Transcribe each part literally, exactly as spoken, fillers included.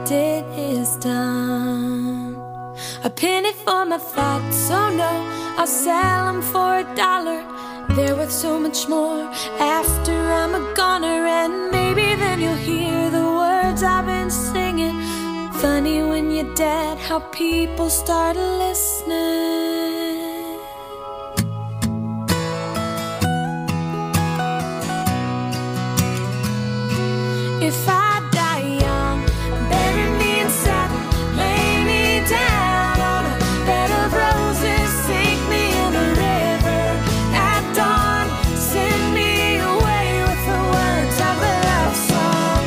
it is done. A penny for my thoughts, oh no, I'll sell them for a dollar. They're worth so much more after I'm a goner. And maybe then you'll hear the words I've been singing. Funny when you're dead, how people start listening. If I die young, bury me in satin, lay me down on a bed of roses, sink me in the river at dawn, send me away with the words of a love song.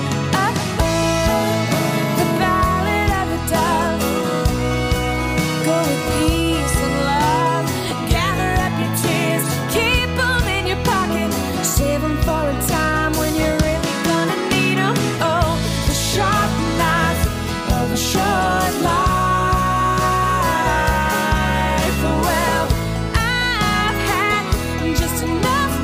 Oh, the ballad of a dove. Go with peace and love, gather up your tears, keep them in your pocket, save them for a time when you're really gonna need them. Oh, the sharp knife of a short life. Well, I've had just enough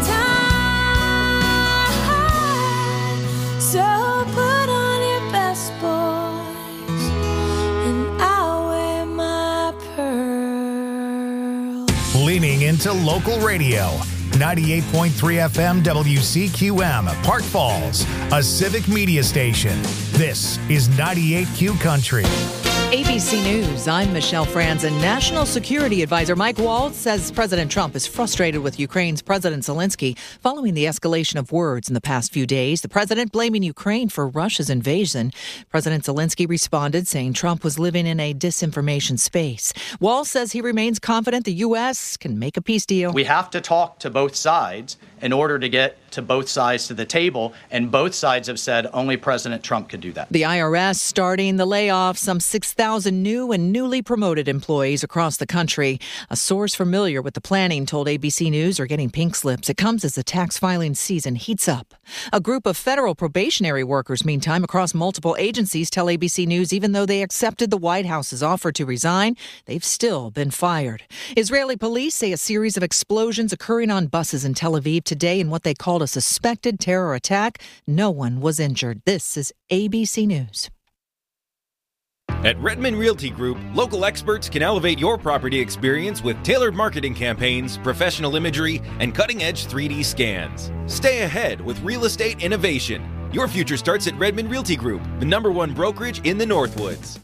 time. So put on your best, boys, and I'll wear my pearl. Leaning into local radio. ninety-eight point three F M W C Q M, Park Falls, a civic media station. This is ninety-eight Q Country. A B C News, I'm Michelle Franzen. National Security Advisor Mike Waltz says President Trump is frustrated with Ukraine's President Zelensky following the escalation of words in the past few days. The president blaming Ukraine for Russia's invasion. President Zelensky responded, saying Trump was living in a disinformation space. Waltz says he remains confident the U S can make a peace deal. We have to talk to both sides in order to get to both sides to the table, and both sides have said only President Trump could do that. The I R S starting the layoff, some six thousand new and newly promoted employees across the country. A source familiar with the planning told A B C News are getting pink slips. It comes as the tax filing season heats up. A group of federal probationary workers, meantime, across multiple agencies tell A B C News even though they accepted the White House's offer to resign, they've still been fired. Israeli police say a series of explosions occurring on buses in Tel Aviv today in what they called a suspected terror attack. No one was injured. This is A B C News. At Redmond Realty Group, local experts can elevate your property experience with tailored marketing campaigns, professional imagery, and cutting-edge three D scans. Stay ahead with real estate innovation. Your future starts at Redmond Realty Group, the number one brokerage in the Northwoods.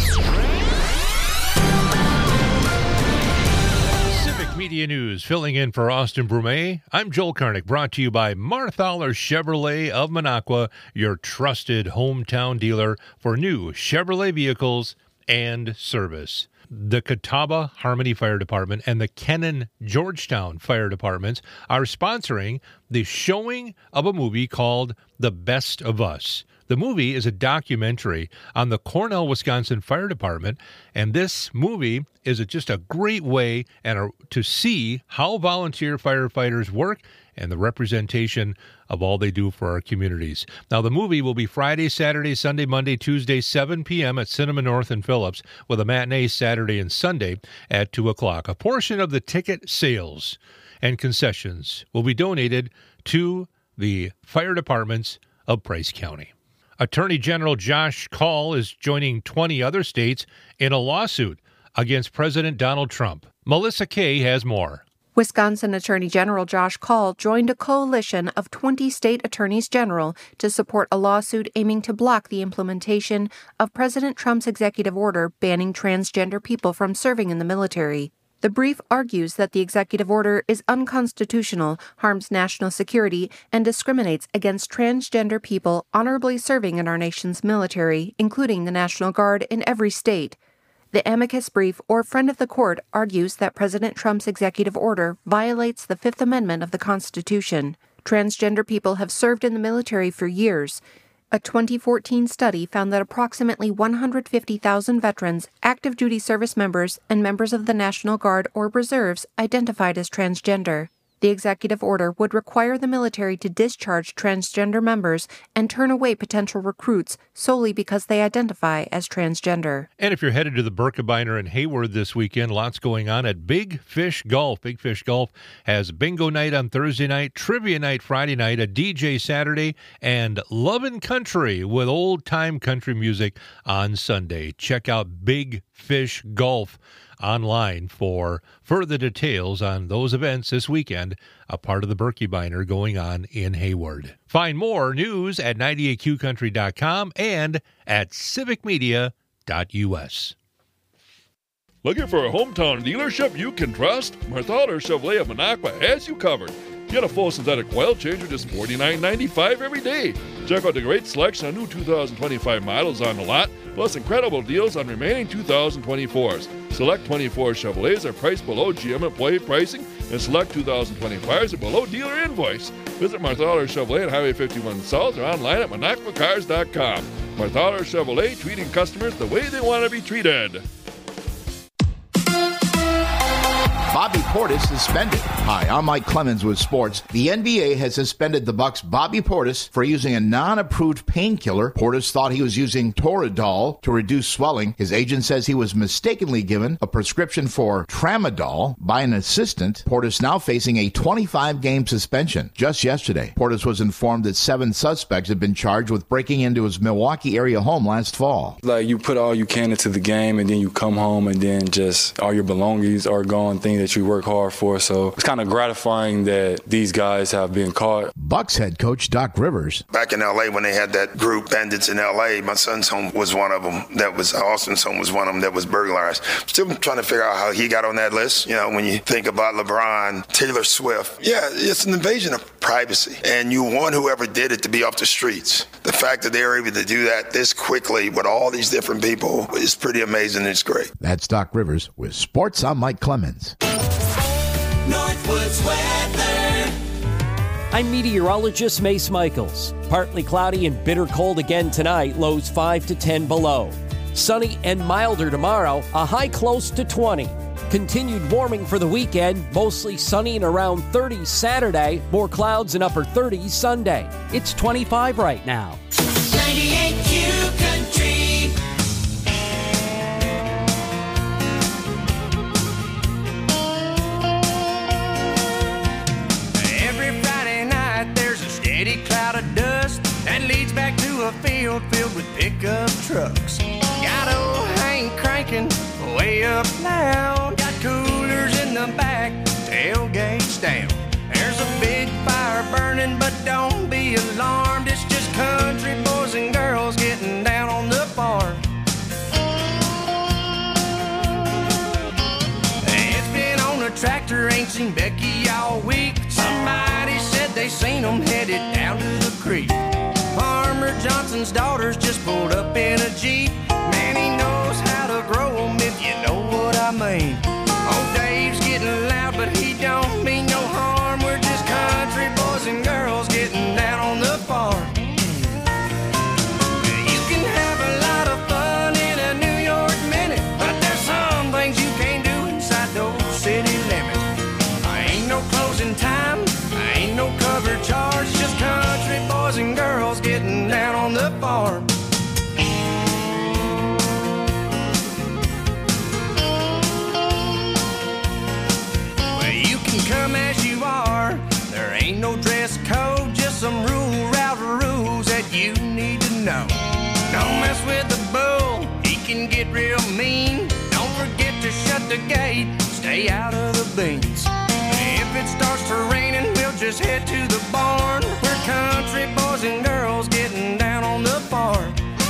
Media News, filling in for Austin Brumet. I'm Joel Karnick, brought to you by Marthaler Chevrolet of Minocqua, your trusted hometown dealer for new Chevrolet vehicles and service. The Catawba Harmony Fire Department and the Kennan Georgetown Fire Departments are sponsoring the showing of a movie called The Best of Us. The movie is a documentary on the Cornell, Wisconsin Fire Department, and this movie is a, just a great way and a, to see how volunteer firefighters work and the representation of all they do for our communities. Now, the movie will be Friday, Saturday, Sunday, Monday, Tuesday, seven p.m. at Cinema North in Phillips, with a matinee Saturday and Sunday at two o'clock. A portion of the ticket sales and concessions will be donated to the fire departments of Price County. Attorney General Josh Kaul is joining twenty other states in a lawsuit against President Donald Trump. Melissa Kay has more. Wisconsin Attorney General Josh Kaul joined a coalition of twenty state attorneys general to support a lawsuit aiming to block the implementation of President Trump's executive order banning transgender people from serving in the military. The brief argues that the executive order is unconstitutional, harms national security, and discriminates against transgender people honorably serving in our nation's military, including the National Guard in every state. The amicus brief, or friend of the court, argues that President Trump's executive order violates the Fifth Amendment of the Constitution. Transgender people have served in the military for years. A twenty fourteen study found that approximately one hundred fifty thousand veterans, active duty service members, and members of the National Guard or reserves identified as transgender. The executive order would require the military to discharge transgender members and turn away potential recruits solely because they identify as transgender. And if you're headed to the Birkebeiner in Hayward this weekend, lots going on at Big Fish Golf. Big Fish Golf has bingo night on Thursday night, trivia night Friday night, a D J Saturday, and Lovin' Country with old-time country music on Sunday. Check out Big Fish Golf online for further details on those events this weekend, a part of the Birkebeiner going on in Hayward. Find more news at ninety-eight Q country dot com and at civic media dot u s. Looking for a hometown dealership you can trust? Marthaler Chevrolet of Minocqua has you covered. Get a full synthetic oil change for just forty-nine ninety-five every day. Check out the great selection of new two thousand twenty-five models on the lot, plus incredible deals on remaining two thousand twenty-fours. Select twenty-four Chevrolets are priced below G M employee pricing, and select two thousand twenty-fives are below dealer invoice. Visit Marthaler Chevrolet at Highway fifty-one South or online at minocqua cars dot com. Marthaler Chevrolet, treating customers the way they want to be treated. Bobby Portis suspended. Hi, I'm Mike Clemens with sports. The N B A has suspended the Bucks' Bobby Portis for using a non-approved painkiller. Portis thought he was using Toradol to reduce swelling. His agent says he was mistakenly given a prescription for Tramadol by an assistant. Portis now facing a twenty-five game suspension. Just yesterday, Portis was informed that seven suspects had been charged with breaking into his Milwaukee area home last fall. Like, you put all you can into the game, and then you come home, and then just all your belongings are gone, things that you work hard for. So it's kind of gratifying that these guys have been caught. Bucks head coach Doc Rivers. Back in L A when they had that group, Bandits in L A, my son's home was one of them. That was Austin's home was one of them that was burglarized. Still trying to figure out how he got on that list. You know, when you think about LeBron, Taylor Swift, yeah, it's an invasion of privacy. And you want whoever did it to be off the streets. The fact that they were able to do that this quickly with all these different people is pretty amazing. It's great. That's Doc Rivers with sports. I'm Mike Clemens. Northwoods weather. I'm meteorologist Mace Michaels. Partly cloudy and bitter cold again tonight, lows five to ten below. Sunny and milder tomorrow, a high close to twenty. Continued warming for the weekend, mostly sunny and around thirty Saturday, more clouds and upper thirties Sunday. It's twenty-five right now. ninety-eight Q Country. Steady cloud of dust that leads back to a field filled with pickup trucks. Got old Hank cranking way up loud. Got coolers in the back, tailgates down. There's a big fire burning, but don't be alarmed. It's just country boys and girls getting down on the farm. It's been on a tractor, ain't seen Becky all week. Somebody said they seen them headed down to the creek. Farmer Johnson's daughters just pulled up in a Jeep. Man, he knows how to grow them, if you know what I mean. Old Dave's getting loud, but he don't mean no harm. We're just country boys and girls getting down on the farm. You can have a lot of fun in a New York minute, but there's some things you can't do inside those city limits. I ain't no closing time, I ain't no cover charge, just country boys and girls getting down on the farm. Well, you can come as you are, there ain't no dress code, just some rule route rules that you need to know. Don't mess with the bull, he can get real mean. Don't forget to shut the gate, stay out of the beans. If it starts to raining, we'll just head to the barn. We're country boys and girls getting down on the farm.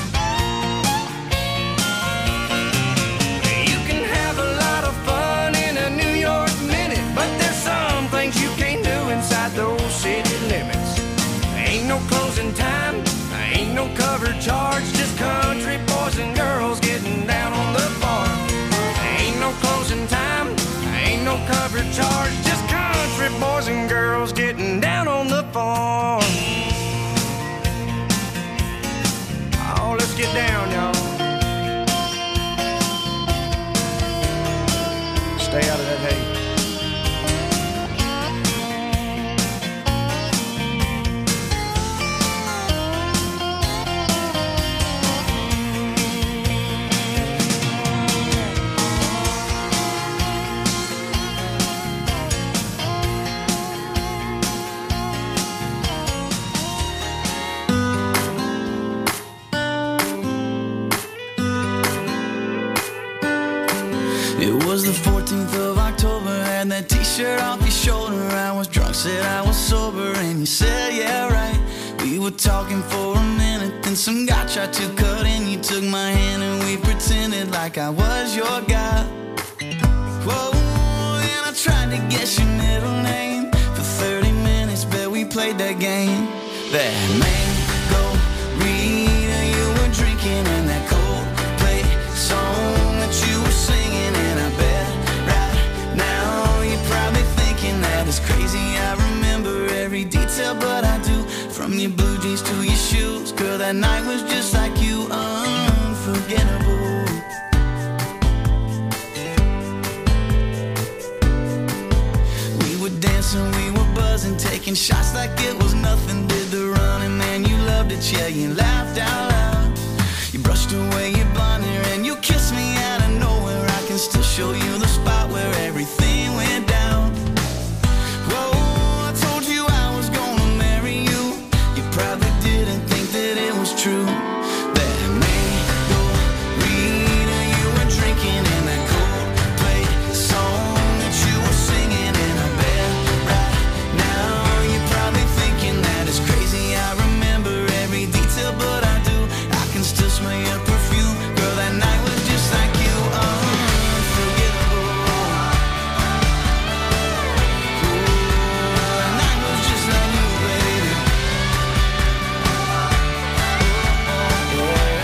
You can have a lot of fun in a New York minute, but there's some things you can't do inside those city limits. Ain't no closing time, ain't no cover charge, just country boys and girls getting down on the farm. Ain't no closing time, ain't no cover charge, just country boys and girls getting down on the farm. Oh, let's get down, y'all. Stay out of that hay. that t-shirt off your shoulder. I was drunk, said I was sober, and you said, yeah, right. We were talking for a minute, then some guy tried to cut in. You took my hand and we pretended like I was your guy. Whoa, and I tried to guess your middle name. For thirty minutes, bet we played that game. That mango Rita you were drinking, and that Coldplay song that you were singing. And I bet right now you're probably thinking that it's crazy I remember every detail, but I do. From your blue jeans to your shoes, girl, that night was just like you, unforgettable. We were dancing, we were buzzing, taking shots like it was nothing. Did the running, man, you loved it, yeah, you laughed out loud. You brushed away your blonde hair and you kissed me out of nowhere. I can still show you the spot where everything went down. Whoa, I told you I was gonna marry you. You probably didn't think that it was true. That mango Rita you were drinking, and that Coldplay song that you were singing. And I bet right now you're probably thinking that it's crazy I remember every detail, but I do. I can still smell your perfume. Girl, that night was just like you, unforgettable. Ooh, that night was just like you, baby. Oh,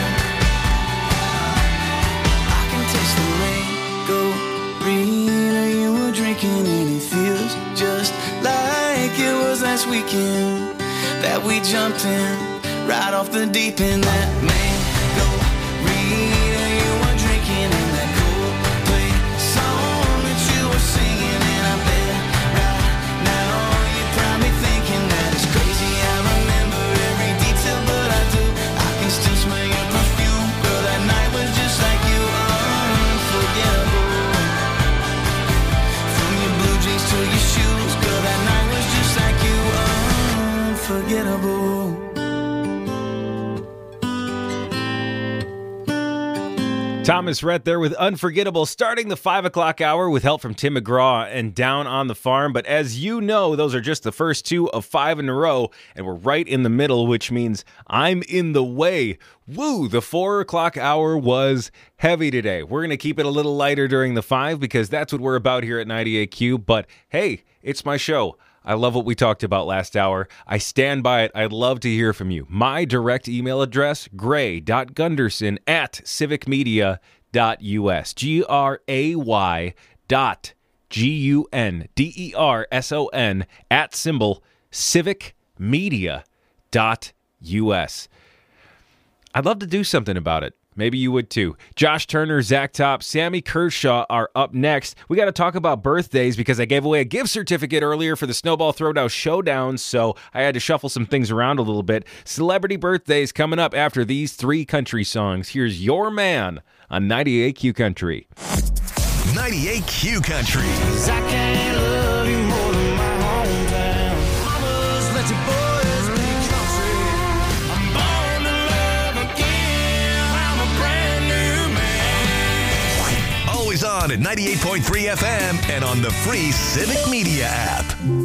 yeah. I can taste the mango Rita you were drinking, and it feels just like it was last weekend that we jumped in right off the deep end. That mango Rita you were drinking, and that Coldplay song that you were singing. And I bet right now you're probably thinking that it's crazy I remember every detail, but I do. I can still smell your perfume. Girl, that night was just like you, unforgettable. From your blue jeans to your shoes, girl, that night was just like you, unforgettable. Thomas Rhett there with Unforgettable, starting the five o'clock hour with help from Tim McGraw and Down on the Farm. But as you know, those are just the first two of five in a row, and we're right in the middle, which means I'm in the way. Woo! The four o'clock hour was heavy today. We're going to keep it a little lighter during the five because that's what we're about here at ninety-eight Q. But hey, it's my show. I love what we talked about last hour. I stand by it. I'd love to hear from you. My direct email address, gray dot gunderson at civic media dot u s. G R A Y dot G U N D E R S O N at symbol civic media dot u s. I'd love to do something about it. Maybe you would too. Josh Turner, Zach Top, Sammy Kershaw are up next. We got to talk about birthdays because I gave away a gift certificate earlier for the Snowball Throwdown Showdown, so I had to shuffle some things around a little bit. Celebrity birthdays coming up after these three country songs. Here's Your Man on ninety-eight Q Country. ninety-eight Q Country. I can't love you more than my hometown. Mamas, let your boys be country. I'm born to love again. I'm a brand new man. Always on at ninety-eight point three F M and on the free Civic Media app.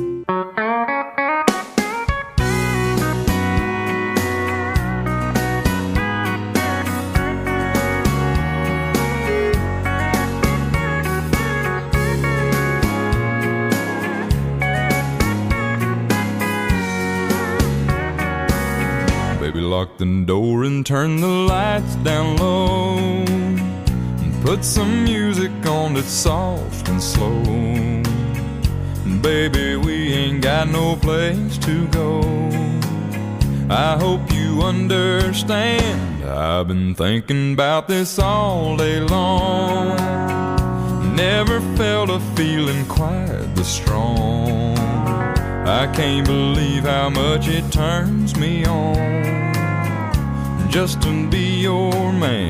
Baby, lock the door and turn the lights down low, and put some music on that's soft and slow. Baby, we ain't got no place to go. I hope you understand, I've been thinking about this all day long. Never felt a feeling quite this strong. I can't believe how much it turns me on just to be your man.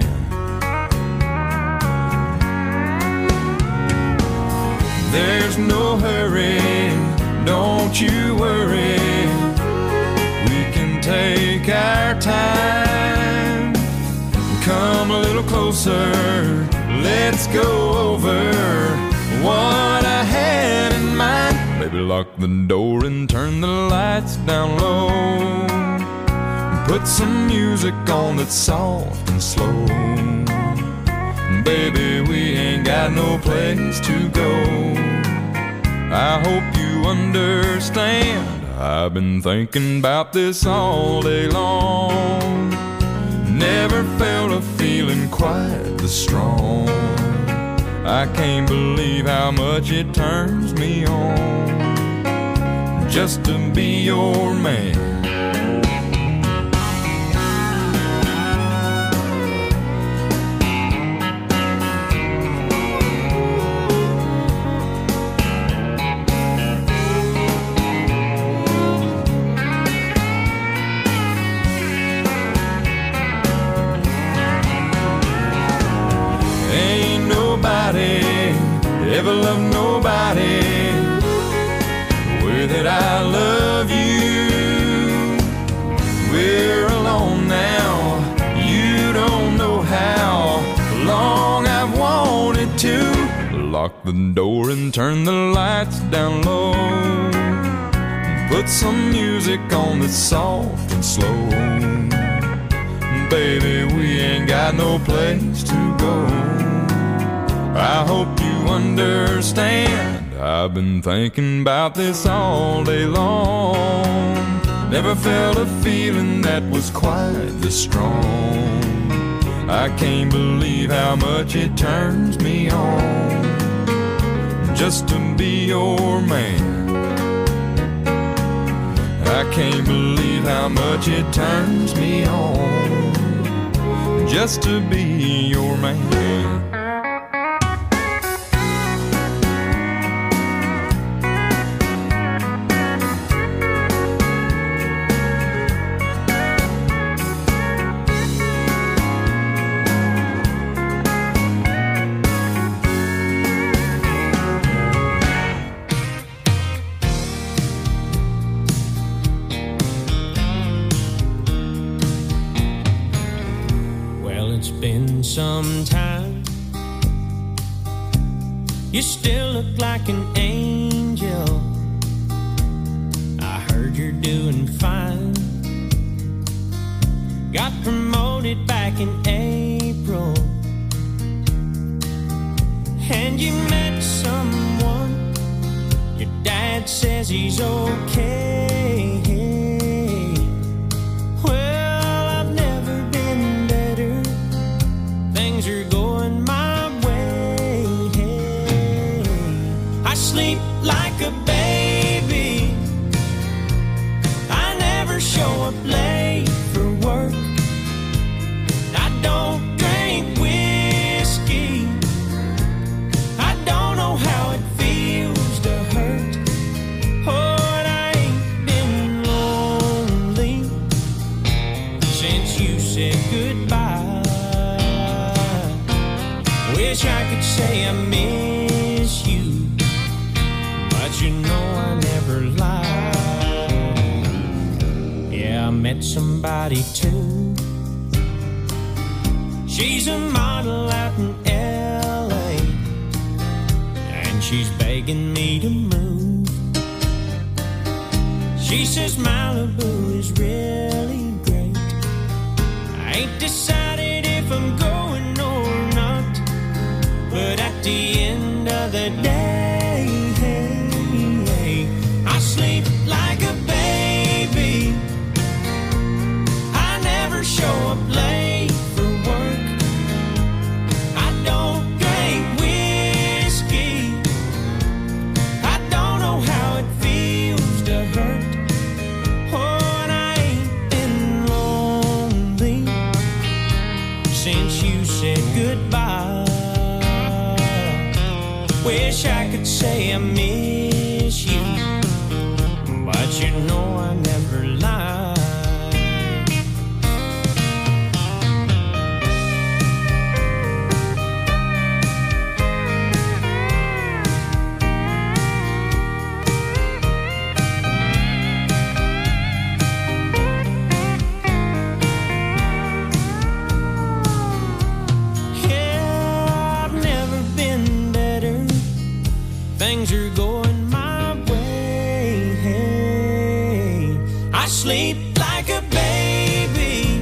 There's no hurry, don't you worry. We can take our time. Come a little closer, let's go over what I had Baby, lock the door and turn the lights down low. Put some music on that's soft and slow. Baby, we ain't got no place to go. I hope you understand. I've been thinking about this all day long. Never felt a feeling quite this strong. I can't believe how much it turns me on just to be your man. Ever love nobody the way that I love you. We're alone now. You don't know how long I've wanted to. Lock the door and turn the lights down low. Put some music on that's soft and slow. Baby, we ain't got no place to go. I hope you understand. I've been thinking about this all day long. Never felt a feeling that was quite this strong. I can't believe how much it turns me on just to be your man. I can't believe how much it turns me on just to be your man. Some time. You still look like an angel. I heard you're doing fine. Got promoted back in April, and you met someone. Your dad says he's okay. Sleep like a baby. I never show up late for work. I don't drink whiskey. I don't know how it feels to hurt. Oh, and I ain't been lonely since you said goodbye. Wish I could say I miss you, but you know I never lie. Yeah, I met somebody too. She's a model out in L A, and she's begging me to move. She says Malibu is really great. I ain't decided if I'm going or not, but at the end of the day, I sleep like a baby. I never show up late for work. I don't drink whiskey. I don't know how it feels to hurt. Oh, and I ain't been lonely since you said goodbye. Wish I could say I miss you, but you know I never lie. Yeah, I've never been better. Things are going sleep like a baby.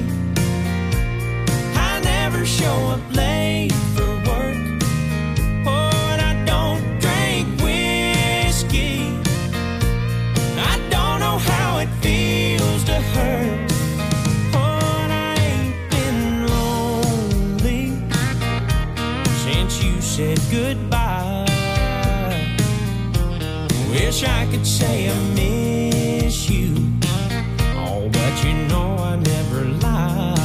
I never show up late for work. Oh, and I don't drink whiskey. I don't know how it feels to hurt. Oh, and I ain't been lonely since you said goodbye. Wish I could say I miss you. Oh, but you know I never lied.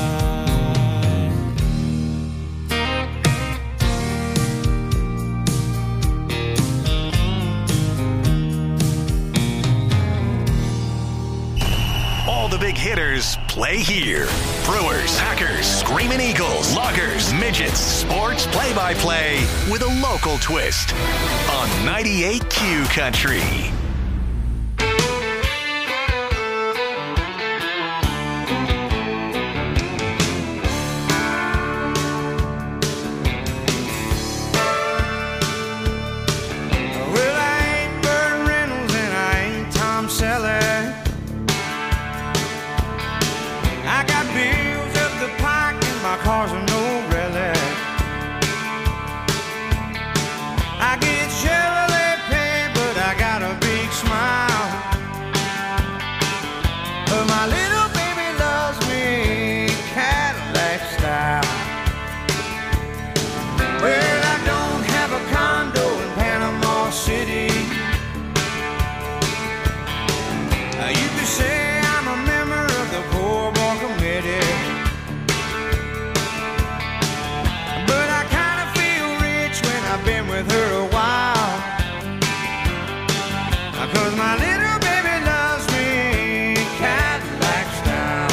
All the big hitters play here. Brewers, Packers, Screaming Eagles, Loggers, Midgets, sports play-by-play with a local twist on ninety-eight Q Country. Well, I ain't Burt Reynolds and I ain't Tom Selleck. I got bills up the pike and my car's a no relic. I get Chevrolet pay, but I got a big smile. But my little baby loves me Cadillac style. Well, I don't have a condo in Panama City. Uh, you could say I'm a member of the poor boy committee. But I kind of feel rich when I've been with her a while. Uh, Cause my little baby loves me Cadillac style.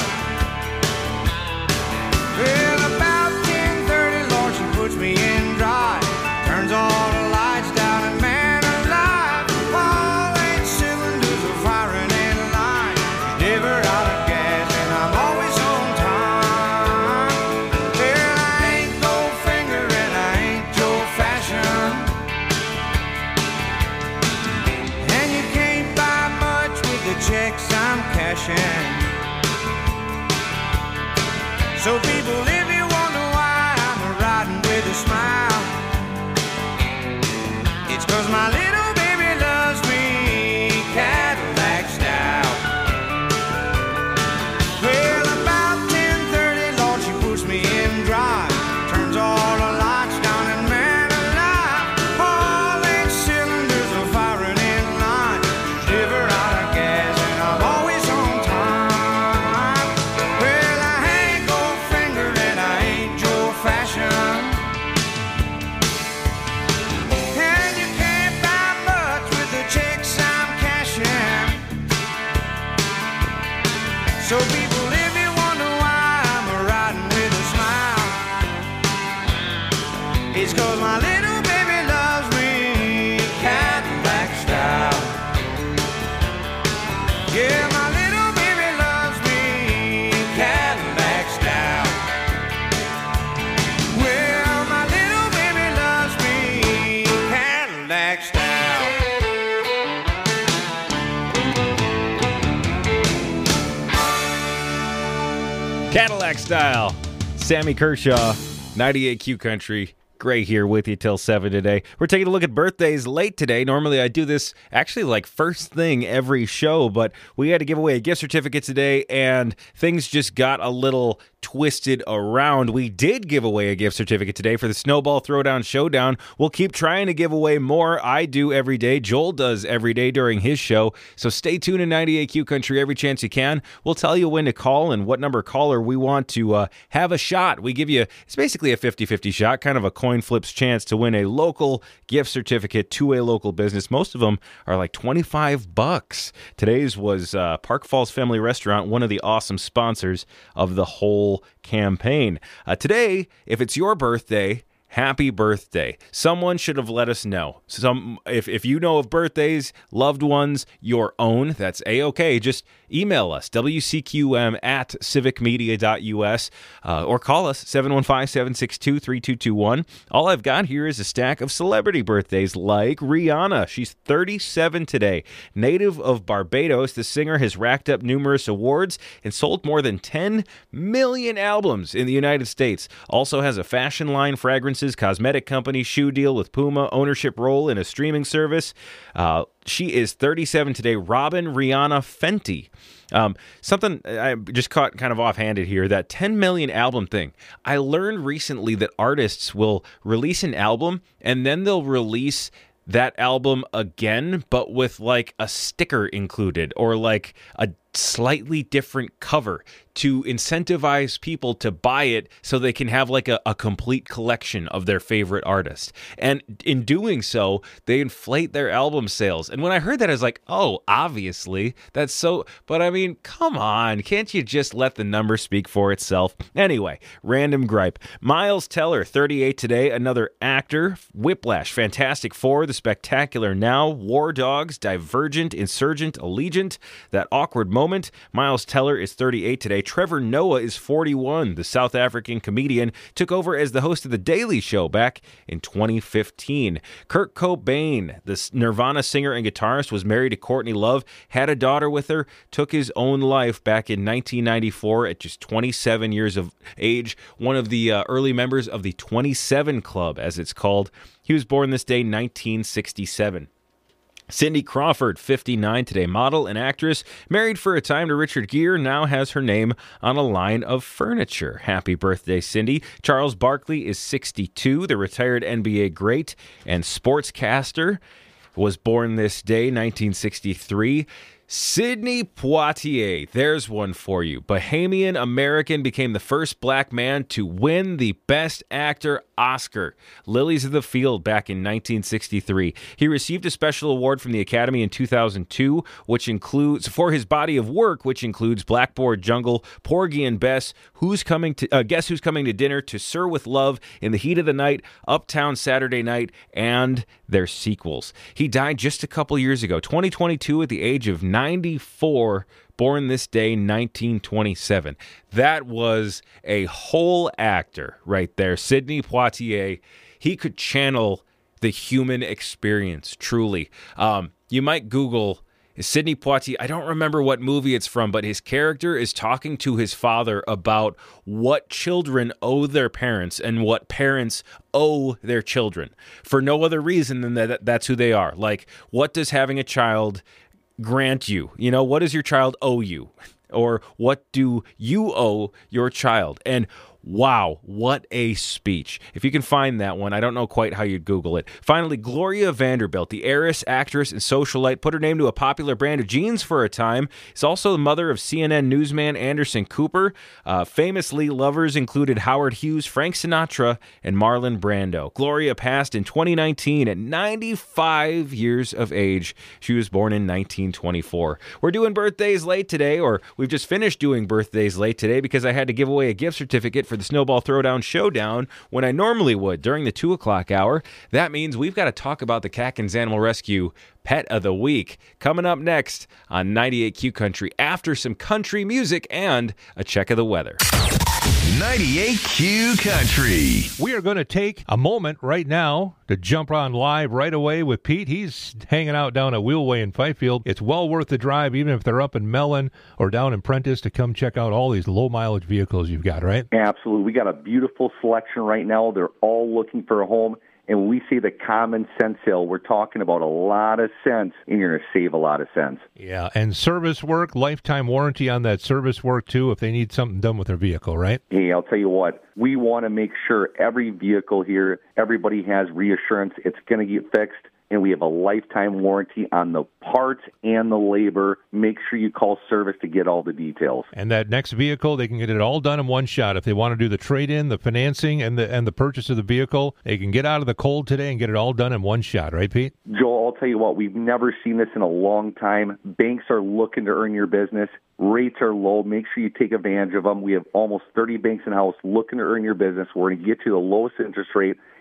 Well, about ten thirty, Lord, she puts me in drive. Turns all the lights down and man alive, all eight cylinders are firing in line. She's never out of gas and I'm always on time. Well, I ain't Goldfinger and I ain't Joe Fashion, and you can't buy much with the checks I'm cashing. So people, if you wonder why I'm riding with a smile, it's cause my little baby loves me Cadillac style. Well, about ten thirty, Lord, she puts me in drive. Turns all the lights down and man alive, all eight cylinders are firing in line. She's never out of gas and I'm always on time. Well, I ain't Goldfinger and I ain't Joe Fashion, and you can't buy much with the checks I'm cashing. So people, if you wonder why I'm riding with a smile, it's cause my little baby loves me Cadillac style. Yeah, my little baby loves me Cadillac style. Well, my little baby loves me Cadillac style. Cadillac style. Sammy Kershaw, ninety-eight Q Country. Gray here with you till seven today. We're taking a look at birthdays late today. Normally I do this actually like first thing every show, but we had to give away a gift certificate today and things just got a little twisted around. We did give away a gift certificate today for the Snowball Throwdown Showdown. We'll keep trying to give away more. I do every day. Joel does every day during his show. So stay tuned in ninety-eight Q Country every chance you can. We'll tell you when to call and what number caller we want to uh, have a shot. We give you, it's basically a fifty-fifty shot, kind of a coin flips chance to win a local gift certificate to a local business. Most of them are like twenty-five bucks. Today's was uh, Park Falls Family Restaurant, one of the awesome sponsors of the whole campaign. Uh, today, if it's your birthday, happy birthday. Someone should have let us know. Some, if, if you know of birthdays, loved ones, your own, that's A-okay. Just email us, W C Q M at civic media dot U S, uh, or call us, seven one five, seven six two, three two two one. All I've got here is a stack of celebrity birthdays like Rihanna. She's thirty-seven today. Native of Barbados, the singer has racked up numerous awards and sold more than ten million albums in the United States. Also has a fashion line, fragrances, cosmetic company, shoe deal with Puma, ownership role in a streaming service. Uh, she is thirty-seven today. Robin Rihanna Fenty. Um, something I just caught kind of offhanded here, that ten million album thing. I learned recently that artists will release an album and then they'll release that album again, but with like a sticker included or like a slightly different cover to incentivize people to buy it so they can have like a, a complete collection of their favorite artist. And in doing so, they inflate their album sales. And when I heard that, I was like, oh, obviously, that's so... But I mean, come on. Can't you just let the number speak for itself? Anyway, random gripe. Miles Teller, thirty-eight today, another actor. Whiplash, Fantastic Four, The Spectacular Now, War Dogs, Divergent, Insurgent, Allegiant, That Awkward Moment. Miles Teller is thirty-eight today. Trevor Noah is forty-one. The South African comedian took over as the host of The Daily Show back in twenty fifteen. Kurt Cobain, the Nirvana singer and guitarist, was married to Courtney Love, had a daughter with her, took his own life back in nineteen ninety-four at just twenty-seven years of age, one of the uh, early members of the twenty-seven Club, as it's called. He was born this day, nineteen sixty-seven. Cindy Crawford, fifty-nine today, model and actress, married for a time to Richard Gere, now has her name on a line of furniture. Happy birthday, Cindy. Charles Barkley is sixty-two, the retired N B A great and sportscaster, was born this day, nineteen sixty-three. Sidney Poitier, there's one for you. Bahamian American, became the first black man to win the Best Actor Oscar. Lilies of the Field back in nineteen sixty-three. He received a special award from the Academy in two thousand two, which includes for his body of work, which includes Blackboard Jungle, Porgy and Bess, Who's Coming to uh, Guess Who's Coming to Dinner, To Sir with Love, In the Heat of the Night, Uptown Saturday Night, and their sequels. He died just a couple years ago, twenty twenty-two, at the age of ninety-four, born this day, nineteen twenty-seven. That was a whole actor right there. Sidney Poitier, he could channel the human experience, truly. Um, you might Google Sidney Poitier. I don't remember what movie it's from, but his character is talking to his father about what children owe their parents and what parents owe their children for no other reason than that that's who they are. Like, what does having a child grant you? You know, what does your child owe you? Or what do you owe your child? And wow, what a speech. If you can find that one, I don't know quite how you'd Google it. Finally, Gloria Vanderbilt, the heiress, actress, and socialite, put her name to a popular brand of jeans for a time. Is also the mother of C N N newsman Anderson Cooper. Uh, famously, lovers included Howard Hughes, Frank Sinatra, and Marlon Brando. Gloria passed in twenty nineteen at ninety-five years of age. She was born in nineteen twenty-four. We're doing birthdays late today, or we've just finished doing birthdays late today because I had to give away a gift certificate for the Snowball Throwdown Showdown when I normally would during the two o'clock hour. That means we've got to talk about the Catkins Animal Rescue Pet of the Week coming up next on ninety-eight Q Country after some country music and a check of the weather. ninety-eight Q Country. We are going to take a moment right now to jump on live right away with Pete. He's hanging out down at Wheelway in Fifield. It's well worth the drive, even if they're up in Mellon or down in Prentice, to come check out all these low-mileage vehicles you've got, right? Absolutely. We got a beautiful selection right now. They're all looking for a home. And when we say the common sense sale, we're talking about a lot of cents, and you're going to save a lot of cents. Yeah, and service work, lifetime warranty on that service work, too, if they need something done with their vehicle, right? Hey, I'll tell you what, we want to make sure every vehicle here, everybody has reassurance it's going to get fixed. And we have a lifetime warranty on the parts and the labor. Make sure you call service to get all the details. And that next vehicle, they can get it all done in one shot. If they want to do the trade-in, the financing, and the and the purchase of the vehicle, they can get out of the cold today and get it all done in one shot, right, Pete? Joel, I'll tell you what, we've never seen this in a long time. Banks are looking to earn your business. Rates are low. Make sure you take advantage of them. We have almost thirty banks in-house looking to earn your business. We're going to get you the lowest interest rate.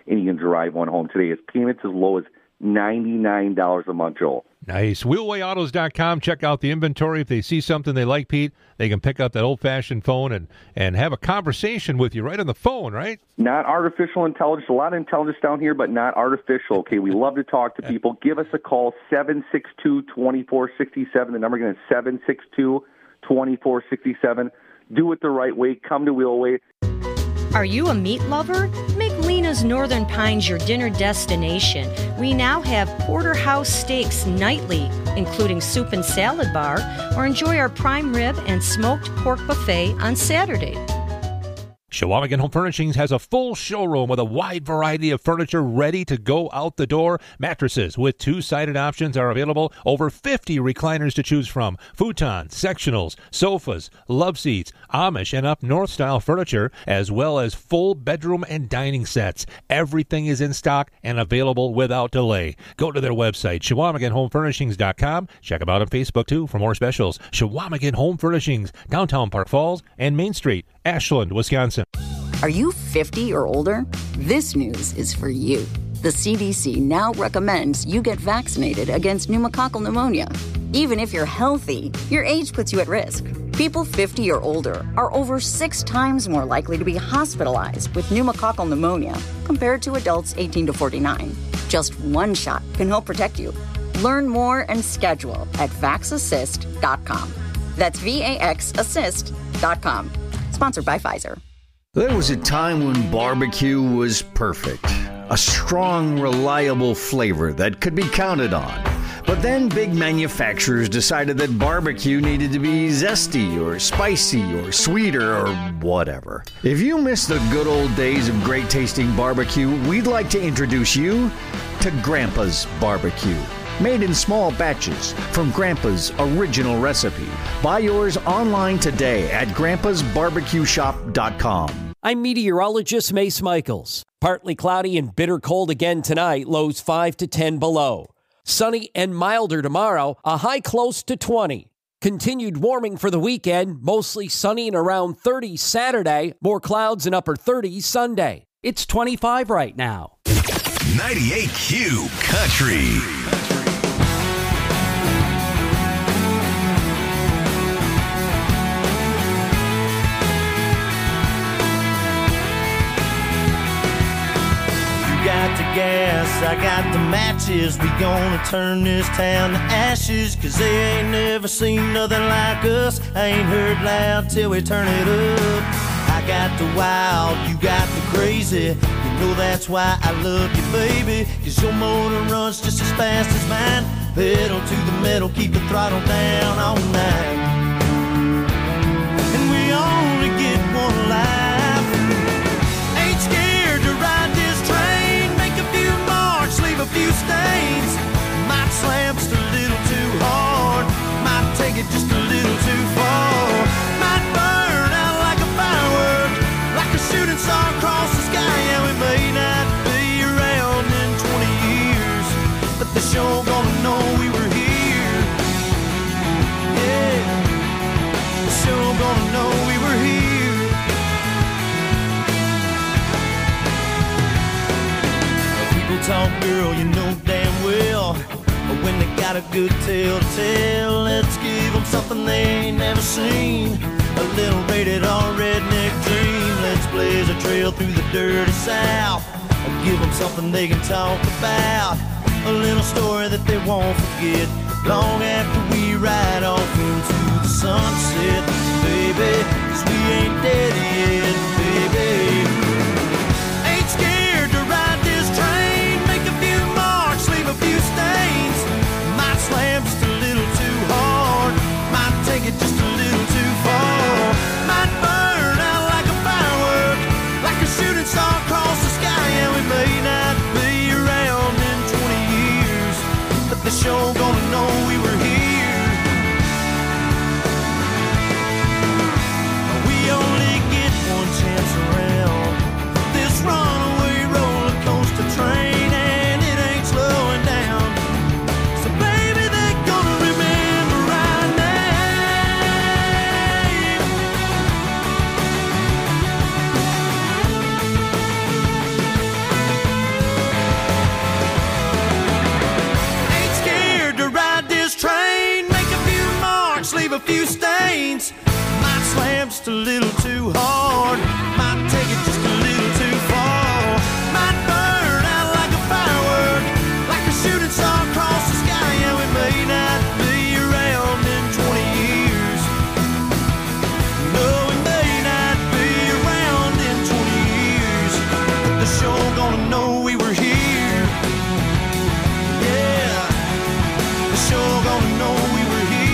and you can drive one home today. It's payments as low as ninety-nine dollars a month, Joel. Nice. wheelway autos dot com. Check out the inventory. If they see something they like, Pete, they can pick up that old-fashioned phone and, and have a conversation with you right on the phone, right? Not artificial intelligence. A lot of intelligence down here, but not artificial. Okay, we love to talk to people. Give us a call, seven six two, two four six seven. The number again is seven six two, two four six seven. Do it the right way. Come to Wheelway. Are you a meat lover? Make Lena's Northern Pines your dinner destination. We now have porterhouse steaks nightly, including soup and salad bar, or enjoy our prime rib and smoked pork buffet on Saturday. Shawamigan Home Furnishings has a full showroom with a wide variety of furniture ready to go out the door. Mattresses with two-sided options are available. Over fifty recliners to choose from. Futons, sectionals, sofas, love seats, Amish and up north style furniture, as well as full bedroom and dining sets. Everything is in stock and available without delay. Go to their website, Shawamigan Home Furnishings dot com. Check them out on Facebook, too, for more specials. Shawamigan Home Furnishings, downtown Park Falls and Main Street, Ashland, Wisconsin. Are you fifty or older? This news is for you. The C D C now recommends you get vaccinated against pneumococcal pneumonia. Even if you're healthy, your age puts you at risk. People fifty or older are over six times more likely to be hospitalized with pneumococcal pneumonia compared to adults eighteen to forty-nine. Just one shot can help protect you. Learn more and schedule at vax assist dot com. That's V A X assist dot com. Sponsored by Pfizer. There was a time when barbecue was perfect. A strong, reliable flavor that could be counted on. But then big manufacturers decided that barbecue needed to be zesty or spicy or sweeter or whatever. If you miss the good old days of great tasting barbecue, we'd like to introduce you to Grandpa's Barbecue. Made in small batches from Grandpa's original recipe. Buy yours online today at grandpas barbecue shop dot com. I'm meteorologist Mace Michaels. Partly cloudy and bitter cold again tonight, lows five to ten below. Sunny and milder tomorrow, a high close to twenty. Continued warming for the weekend, mostly sunny and around thirty Saturday, more clouds and upper thirties Sunday. It's twenty-five right now. ninety-eight Q Country. Got the gas, I got the matches. We gonna turn this town to ashes, cause they ain't never seen nothing like us. I ain't heard loud till we turn it up. I got the wild, you got the crazy. You know that's why I love you, baby, cause your motor runs just as fast as mine. Pedal to the metal, keep the throttle down all night. And we only get one life. Ain't scared to ride this train. Leave a few stains. Might slam just a little too hard. Might take it just a little too far. Might burn out like a firework, like a shooting star across the sky. Yeah, we may not be around in twenty years, but they sure gonna know we were here. Yeah, they sure gonna know we were here. Talk, girl, you know damn well, but when they got a good tale to tell, let's give them something they ain't never seen. A little rated R redneck dream. Let's blaze a trail through the dirty South. Give them something they can talk about. A little story that they won't forget long after we ride off into the sunset, baby, cause we ain't dead yet, baby. Ain't scared to ride this train. Leave a few stains. Might slam just a little too hard. Might take it just a little too far. Might burn out like a firework, like a shooting star across the sky. And we may not be around in twenty years, but they sure gonna know we were here. a few stains. Might slam just a little too hard. Might take it just a little too far. Might burn out like a firework, like a shooting star across the sky. Yeah, we may not be around in twenty years. No, we may not be around in twenty years. But they're sure gonna know we were here. Yeah, they're sure gonna know we were here.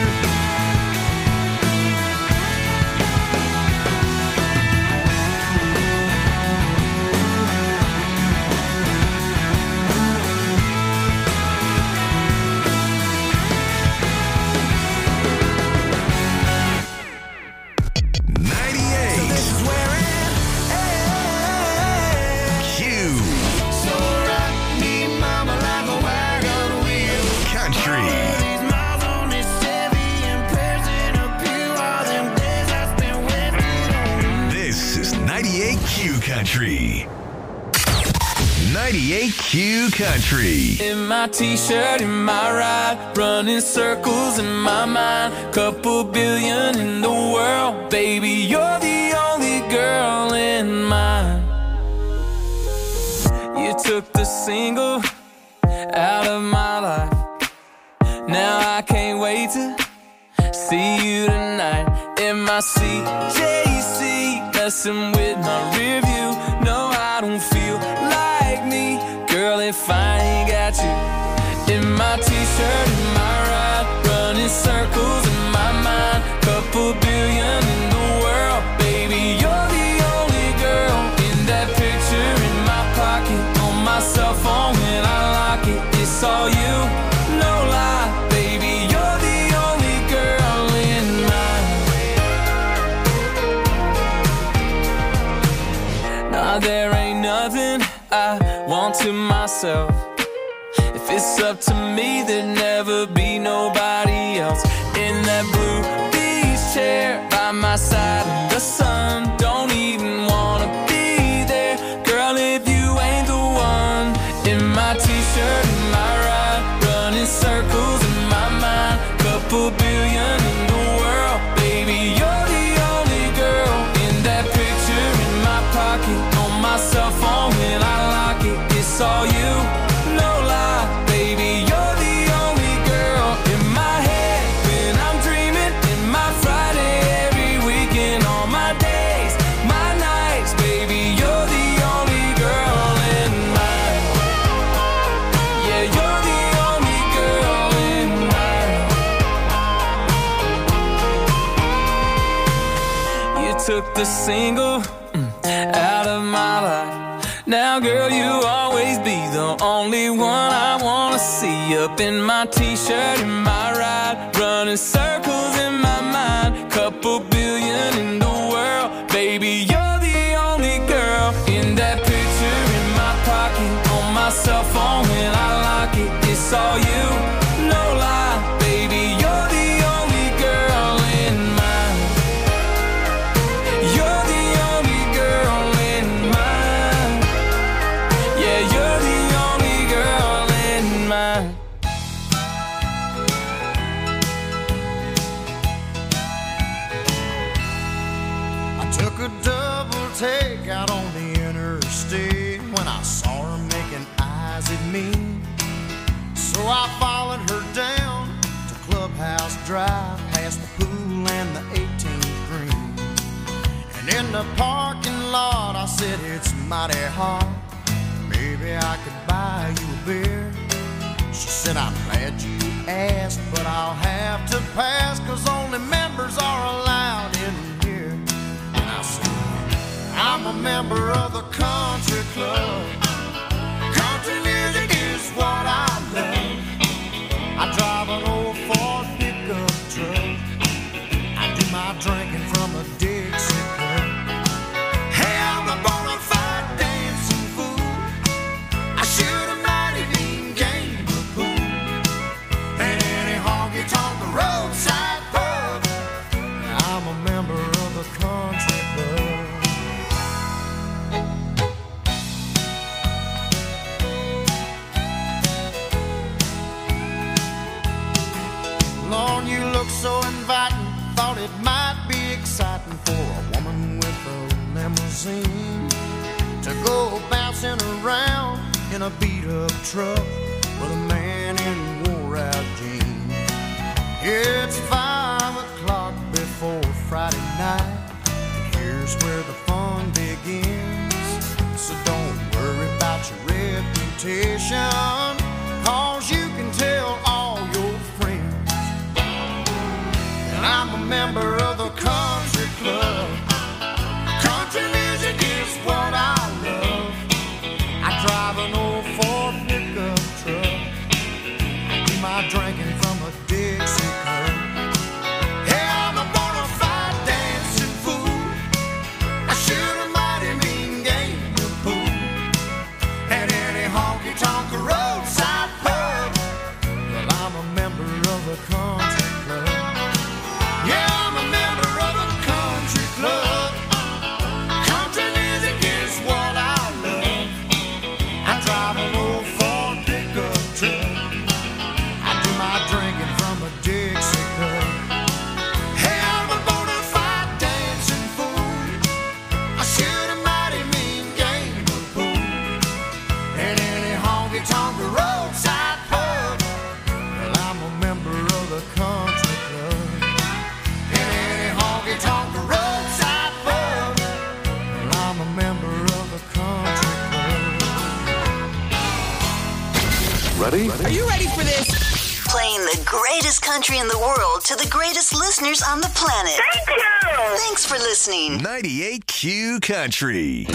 Country. ninety-eight Q Country. In my t-shirt, in my ride, running circles in my mind. Couple billion in the world, baby, you're the only girl in mine. You took the single out of my life. Now I can't wait to see you tonight. In my C J C, messing with my rear view. No, I don't feel like me, girl, if I ain't got you. In my t-shirt, in my ride, running circles in my mind. Couple billion in the world, baby, you're the only girl. In that picture in my pocket, on my cell phone when I lock it, it's all you, no lie, baby, you're the only girl in mine. Nah, there ain't nothing I want to myself. If it's up to me, there'd never be nobody else. In that blue beach chair by my side in the sun, don't even wanna be there, girl, if you ain't the one. In my t-shirt, in my ride, running circles in my mind. Couple billion in the world, baby, you're the only girl. In that picture in my pocket, on my cell phone when I lock it, it's all you, no lie, baby, you're the only girl. In my head when I'm dreaming, in my Friday every weekend, all my days, my nights, baby, you're the only girl in mine. Yeah, you're the only girl in mine. You took the single mm, out of my life. Now, girl, you always be the only one I wanna see. Up in my t-shirt, in my ride, running circles in my mind. Couple billion in the world, baby, you're the only girl. In that picture in my pocket, on my cell phone when I lock it, it's all you, no lie, baby, you're the only girl in mine. You're the only girl in mine. Yeah, you're the only girl in mine. I took a double take out on the interstate when I saw her making eyes at me. So I followed her down to Clubhouse Drive, past the pool and the eighteenth green. And in the parking lot I said, it's mighty hot, maybe I could buy you a beer. She said, I'm glad you asked, but I'll have to pass, 'cause only members are allowed in here. And I said, I'm a member of the country club. Country music is what I love. I drive an old Ford pickup truck. I do my drinking from a Dixie cup. Hey, I'm a bona fide dancing fool. I shoot a mighty mean game of pool. And any honky-tonk roadside pub, I'm a member of the country club. inviting, thought it might be exciting for a woman with a limousine to go bouncing around in a beat-up truck with a man in wore-out jeans. It's five o'clock before Friday night, and here's where the fun begins. So don't worry about your reputation, 'cause you can tell all your friends. And I'm a member of the country club. Country music is what I love. I drive an old Ford pickup truck. I do my drinking from a Dixie cup. Hey, I'm a bona fide dancing fool. I shoot a mighty mean game of pool at any honky-tonk roadside pub. Well, I'm a member of the country club. Yeah, I'm a member of the country club. Country music is what I love. I drive an old Ford pickup truck. I do my drinking from a Dixie cup. Hey, I'm a bona fide dancing fool. I shoot a mighty mean game of pool at any honky-tonk roadside pub. Well, I'm a member of the country club. At any honky-tonk roadside pub. Well, I'm a member of the country club. Ready? Are you ready for this? Playing the greatest country in the world to the greatest listeners on the planet. Thank you! Thanks for listening. ninety-eight Q Country.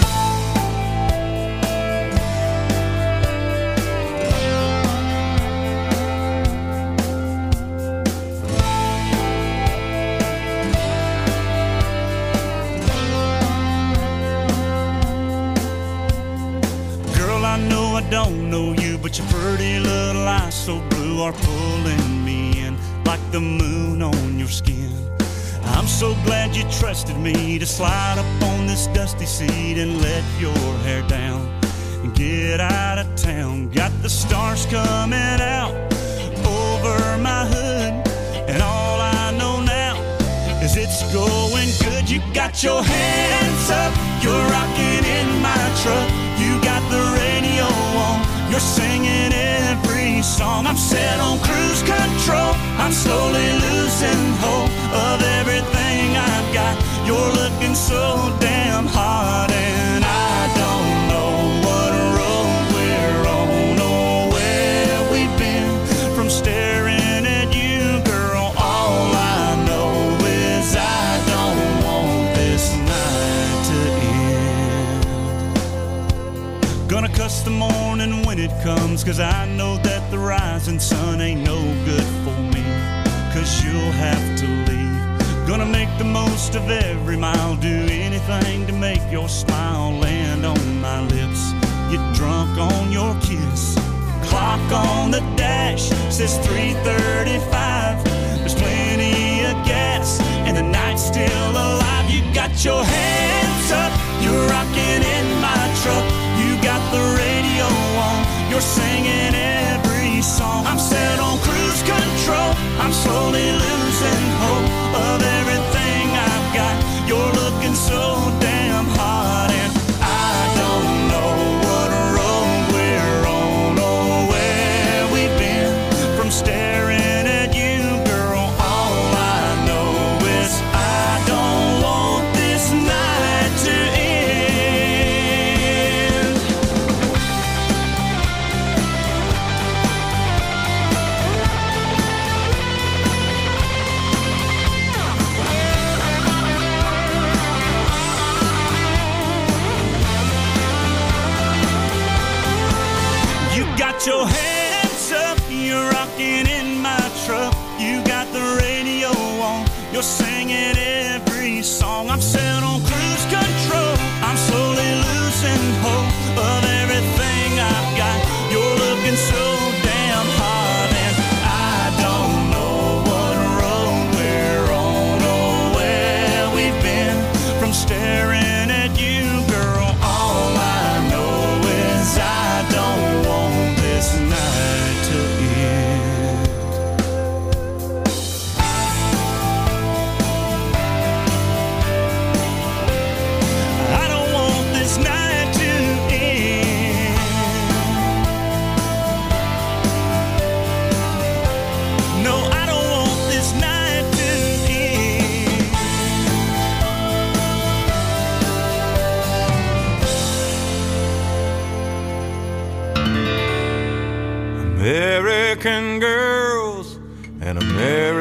Girl, I know I don't know you, but your pretty little eyes so blue are pulling me in like the moon on your skin. I'm so glad you trusted me to slide up on this dusty seat and let your hair down and get out of town. Got the stars coming out over my hood, and all I know now is it's going good. You got your hands up, you're rocking in my truck. You got the radio on, you're singing every song. I'm set on cruise control, I'm slowly losing hope of everything I've got. You're looking so damn hot, and I don't know what road we're on or where we've been from staring at you, girl. All I know is I don't want this night to end. Gonna cuss the morning when it comes, 'cause I know that the rising sun ain't no good for me, 'cause you'll have to leave. Gonna make the most of every mile, do anything to make your smile land on my lips. Get drunk on your kiss. Clock on the dash says three thirty-five. There's plenty of gas and the night's still alive. You got your hands up, you're rocking in my truck. You got the radio on, you're singing every song. I'm set on cruise control, I'm slowly losing hope of everything I've got. You're looking so damn hot, and I don't know what road we're on or where we've been from staring at you, girl. All I know is I don't want this night to end. You got your hands up, you're rocking in my truck. You got the radio on, you're singing every song. I'm set on cruise control, I'm slowly losing hope of everything I've got. You're looking so damn hot, and I don't know what road we're on or where we've been from staring at you, girl. All I know is I don't want this night to end.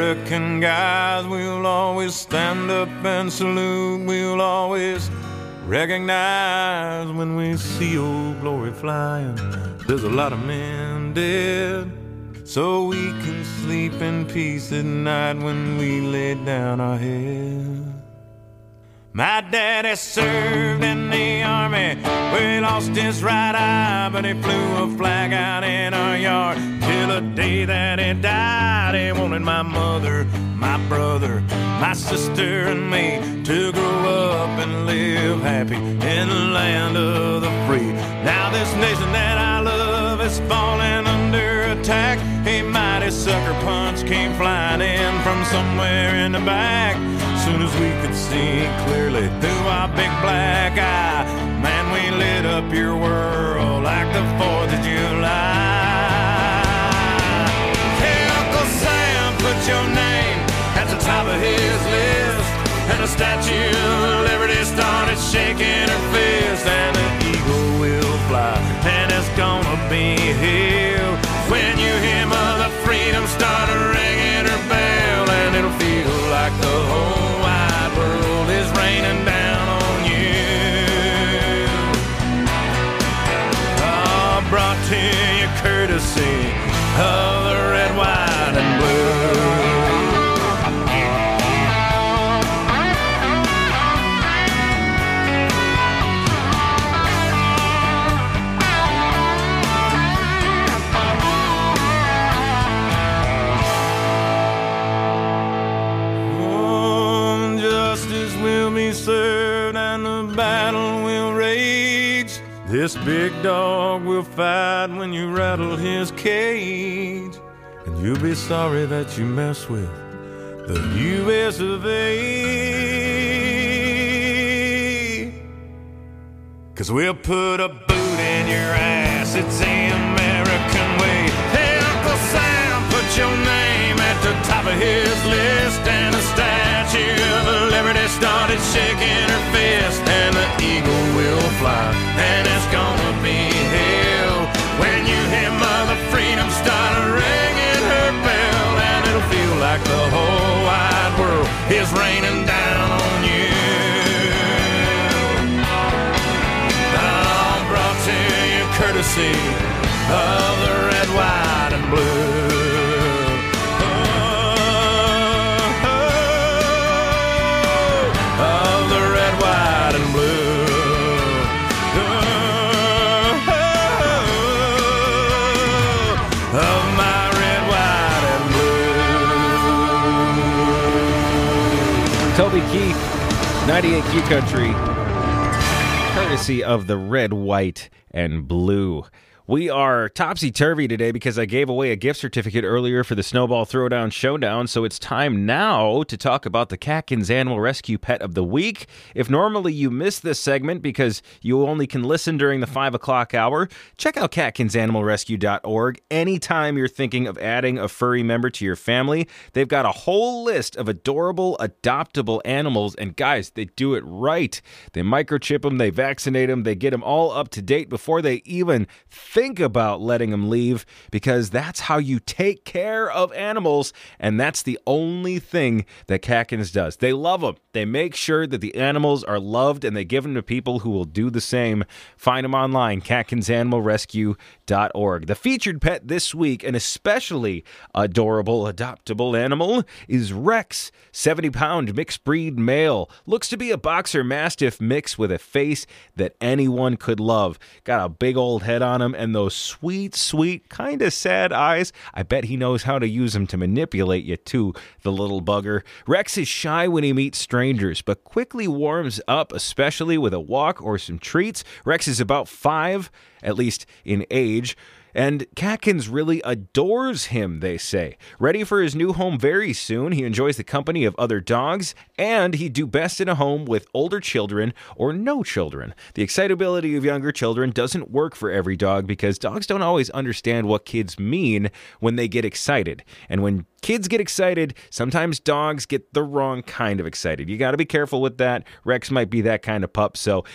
American guys. We'll always stand up and salute. We'll always recognize when we see Old Glory flying. There's a lot of men dead, so we can sleep in peace at night when we lay down our head. My daddy served in the army, where he lost his right eye, but he flew a flag out in our yard till the day that he died. He wanted my mother, my brother, my sister and me to grow up and live happy in the land of the free. Now this nation that I love is falling under attack. A mighty sucker punch came flying in from somewhere in the back. Soon as we could see clearly through our big black eye, man, we lit up your world like the fourth of July. Hey, Uncle Sam, put your name at the top of his list, and the Statue of Liberty started shaking her fist, and the eagle will fly, and it's gonna be here when you hear Mother Freedom start ringing her bell, and it'll feel like the whole wide world is raining down on you. Oh, brought to you courtesy of the red, white, and blue. Served and the battle will rage. This big dog will fight when you rattle his cage, and you'll be sorry that you mess with the U S of A. Cause we'll put a boot in your ass, it's the American way. Hey, Uncle Sam, put your name at the top of his list, and the Statue of Liberty started shaking her fist, and the eagle will fly, and it's gonna be hell when you hear Mother Freedom start ringing her bell, and it'll feel like the whole wide world is raining down on you. I'm brought to you courtesy of the red, white, and blue. Toby Keith, ninety-eight Q Country, courtesy of the red, white, and blue. We are topsy-turvy today because I gave away a gift certificate earlier for the Snowball Throwdown Showdown, so it's time now to talk about the Catkins Animal Rescue Pet of the Week. If normally you miss this segment because you only can listen during the five o'clock hour, check out Catkins Animal Rescue dot org anytime you're thinking of adding a furry member to your family. They've got a whole list of adorable, adoptable animals, and guys, they do it right. They microchip them, they vaccinate them, they get them all up to date before they even think Think about letting them leave, because that's how you take care of animals, and that's the only thing that Catkins does. They love them. They make sure that the animals are loved, and they give them to people who will do the same. Find them online, Catkins Animal Rescue dot org. The featured pet this week, an especially adorable, adoptable animal, is Rex, seventy pound mixed breed male. Looks to be a boxer mastiff mix with a face that anyone could love. Got a big old head on him, and those sweet, sweet, kind of sad eyes. I bet he knows how to use them to manipulate you too, the little bugger. Rex is shy when he meets strangers, but quickly warms up, especially with a walk or some treats. Rex is about five, at least in age, and Catkins really adores him, they say. Ready for his new home very soon. He enjoys the company of other dogs, and he'd do best in a home with older children or no children. The excitability of younger children doesn't work for every dog because dogs don't always understand what kids mean when they get excited. And when kids get excited, sometimes dogs get the wrong kind of excited. You got to be careful with that. Rex might be that kind of pup, so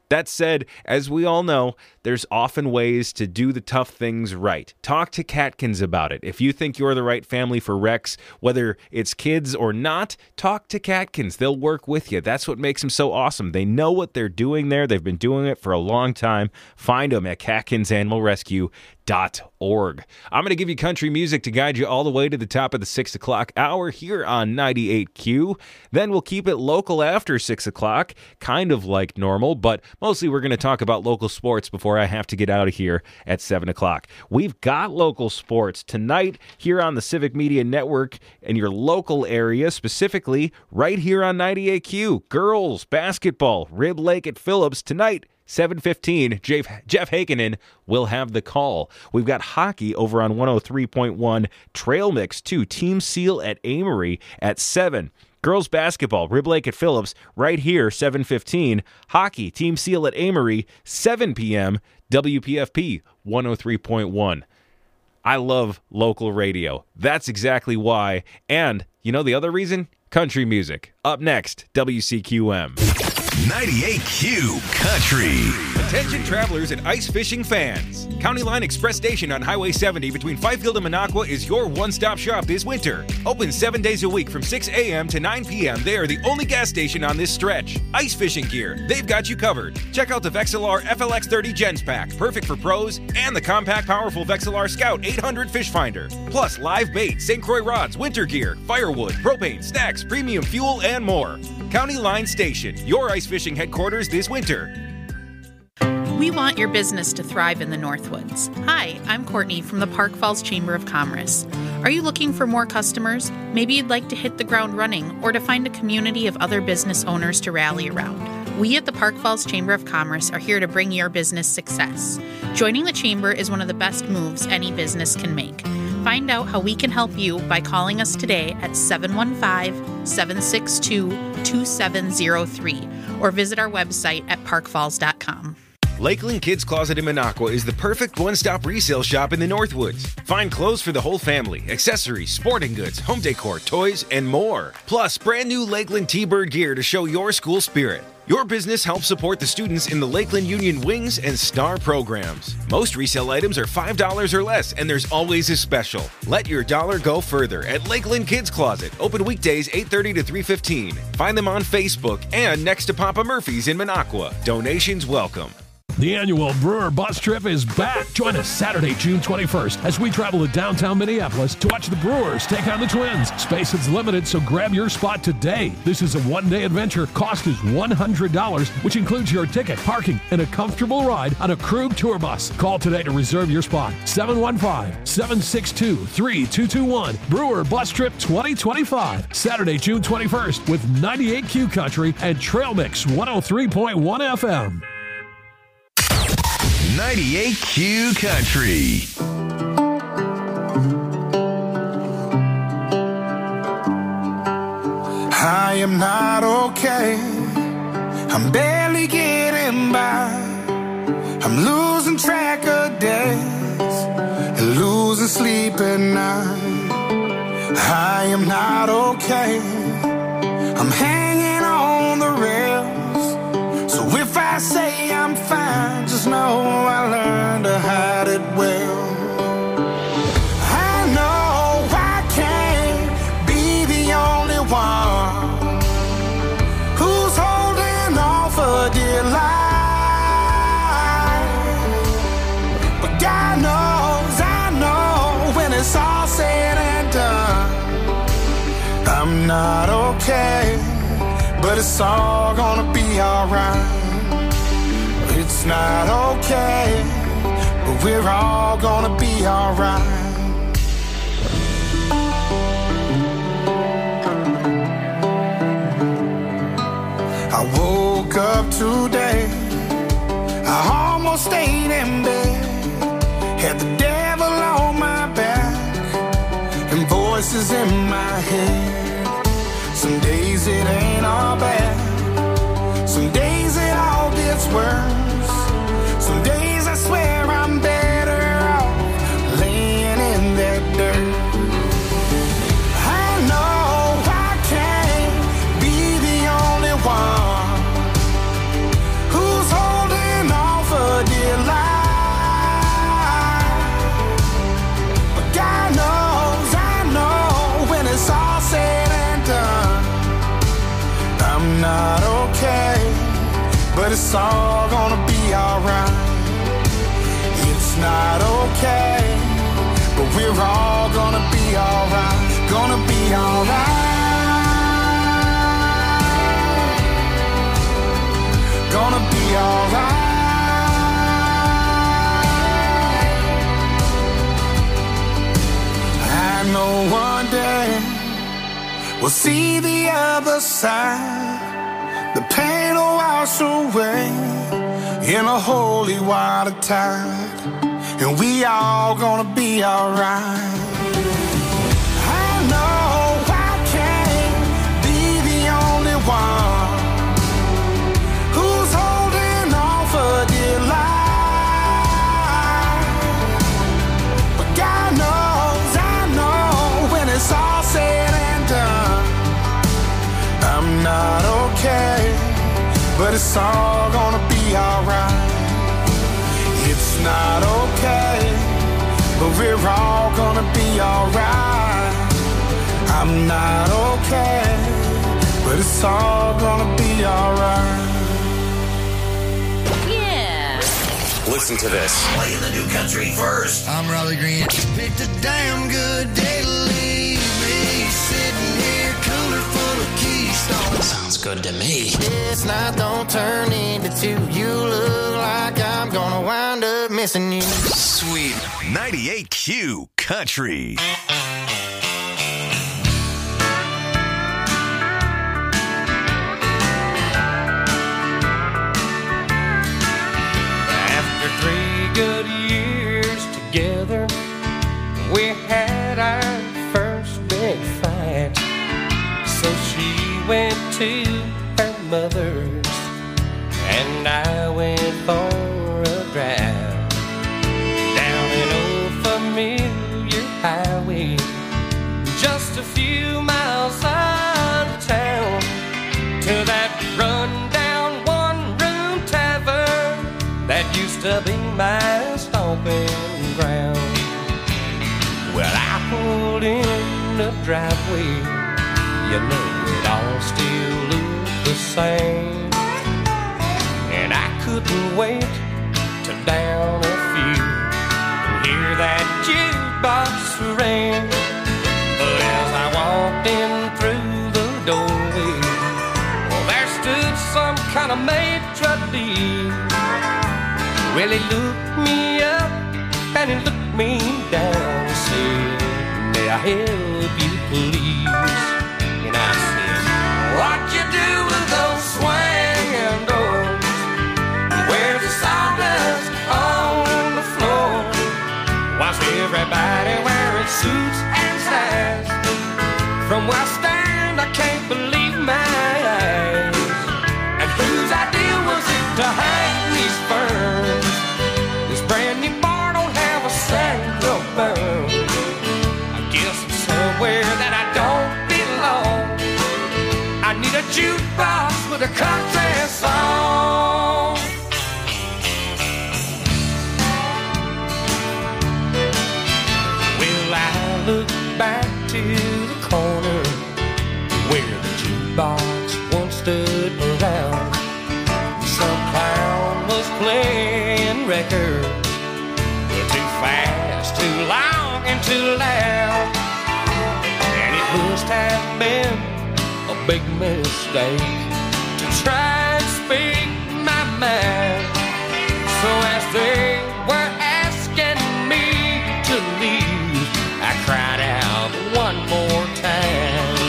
That said, as we all know, there's often ways to do the tough things right. Talk to Catkins about it. If you think you're the right family for Rex, whether it's kids or not, talk to Catkins. They'll work with you. That's what makes them so awesome. They know what they're doing there. They've been doing it for a long time. Find them at catkins animal rescue dot org. I'm going to give you country music to guide you all the way to the top of the six o'clock hour here on ninety-eight Q. Then we'll keep it local after six o'clock, kind of like normal, but mostly we're going to talk about local sports before I have to get out of here at seven o'clock. We've got local sports tonight here on the Civic Media Network in your local area, specifically right here on ninety-eight Q. Girls basketball, Rib Lake at Phillips tonight. seven fifteen, Jeff, Jeff Hakenen will have the call. We've got hockey over on one oh three point one. Trail Mix two, Team Seal at Amory at seven. Girls basketball, Rib Lake at Phillips, right here, seven fifteen. Hockey, Team Seal at Amory, seven p.m., W P F P one oh three point one. I love local radio. That's exactly why. And, you know the other reason? Country music. Up next, W C Q M. ninety-eight Q Country. Attention travelers and ice fishing fans. County Line Express Station on Highway seventy between Fifield and Minocqua is your one-stop shop this winter. Open seven days a week from six a.m. to nine p.m. They are the only gas station on this stretch. Ice fishing gear, they've got you covered. Check out the Vexilar F L X thirty Gens Pack, perfect for pros, and the compact, powerful Vexilar Scout eight hundred Fish Finder. Plus live bait, Saint Croix rods, winter gear, firewood, propane, snacks, premium fuel, and more. County Line Station, your ice fishing headquarters this winter. We want your business to thrive in the Northwoods. Hi, I'm Courtney from the Park Falls Chamber of Commerce. Are you looking for more customers? Maybe you'd like to hit the ground running or to find a community of other business owners to rally around. We at the Park Falls Chamber of Commerce are here to bring your business success. Joining the Chamber is one of the best moves any business can make. Find out how we can help you by calling us today at seven one five, seven six two, two seven zero three or visit our website at park falls dot com. Lakeland Kids Closet in Minocqua is the perfect one-stop resale shop in the Northwoods. Find clothes for the whole family, accessories, sporting goods, home decor, toys, and more. Plus, brand new Lakeland T-Bird gear to show your school spirit. Your business helps support the students in the Lakeland Union Wings and STAR programs. Most resale items are five dollars or less, and there's always a special. Let your dollar go further at Lakeland Kids Closet. Open weekdays eight thirty to three fifteen. Find them on Facebook and next to Papa Murphy's in Minocqua. Donations welcome. The annual Brewer Bus Trip is back. Join us Saturday, June twenty-first, as we travel to downtown Minneapolis to watch the Brewers take on the Twins. Space is limited, so grab your spot today. This is a one-day adventure. Cost is one hundred dollars, which includes your ticket, parking, and a comfortable ride on a Krug tour bus. Call today to reserve your spot. seven one five, seven six two, three two two one. Brewer Bus Trip twenty twenty-five. Saturday, June twenty-first, with ninety-eight Q Country and Trail Mix one oh three point one F M. ninety-eight Q Country. I am not okay. I'm barely getting by. I'm losing track of days and losing sleep at night. I am not okay. I'm hanging on the rails. So if I say I'm fine, just know I learned to hide it well. I know I can't be the only one who's holding on for dear life. But God knows, I know when it's all said and done, I'm not okay, but it's all gonna be alright. It's not okay, but we're all gonna be alright. I woke up today, I almost stayed in bed, had the devil on my back, and voices in my head. Some days it ain't all bad, some days it all gets worse. Some days I swear I'm better off laying in that dirt. I know I can't be the only one who's holding but it's all gonna be alright. It's not okay, but we're all gonna be alright. Gonna be alright. Gonna be alright. I know one day we'll see the other side. The pain will wash away in a holy water tide, and we all gonna be alright. I know I can't be the only one who's holding on for dear life, but God knows, I know when it's all said and done, I'm not okay, but it's all gonna be alright. It's not okay, but we're all gonna be alright. I'm not okay, but it's all gonna be alright. Yeah. Listen to this. Playing the new country first. I'm Raleigh Green. Picked a damn good day to leave me sitting here, cooler full of Keystone. Sounds good to me. This night don't turn into two. You look like I'm gonna wind up missing you. Sweet. ninety-eight Q Country. After three good years together, we had our first big fight. So she went to her mother's, and I went for a drive down an old familiar highway, just a few miles out of town, to that run-down one-room tavern that used to be my stomping ground. Well, I pulled in the driveway, you know it all still looked the same, and I couldn't wait to down a few and hear that jukebox ring. But as I walked in through the doorway, well, there stood some kind of maitre d'. Well, he looked me up and he looked me down and said, "May I help you, please?" And I said, "What you do with those swinging doors? Where's the sawdust on the floor? Why's everybody wearing suits and ties? From where I stand, I can't believe my eyes. And whose idea was it to hang these ferns? This brand new bar don't have a single burn. I guess I'm somewhere that I don't belong. I need a jukebox with a country song." Well, I look back to the corner where the jukebox once stood around. Some clown was playing records, too fast, too long, and too loud. And it must have been a big mistake to try and speak my mind. So as they were asking me to leave, I cried out one more time,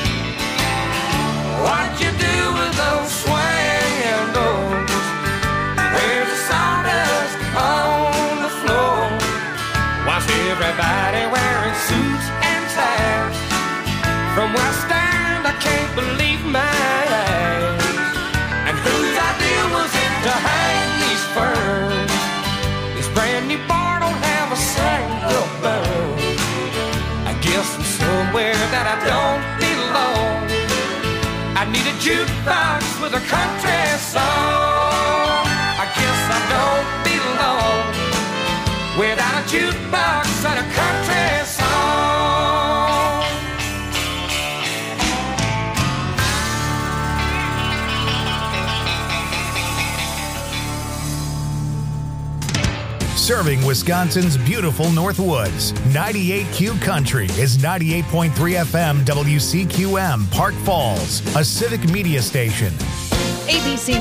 "What you do with those swinging doors? Where's the sawdust on the floor? Why's everybody wearing suits and ties? From where I stand, I can't believe my eyes. And whose idea was it to hang these ferns? This brand new bar don't have a single burn. I guess I'm somewhere that I don't belong. I need a jukebox with a country song. I guess I don't belong without a jukebox and a country song." serving Wisconsin's beautiful Northwoods. ninety-eight Q Country is ninety-eight point three F M W C Q M, Park Falls, a civic media station. A B C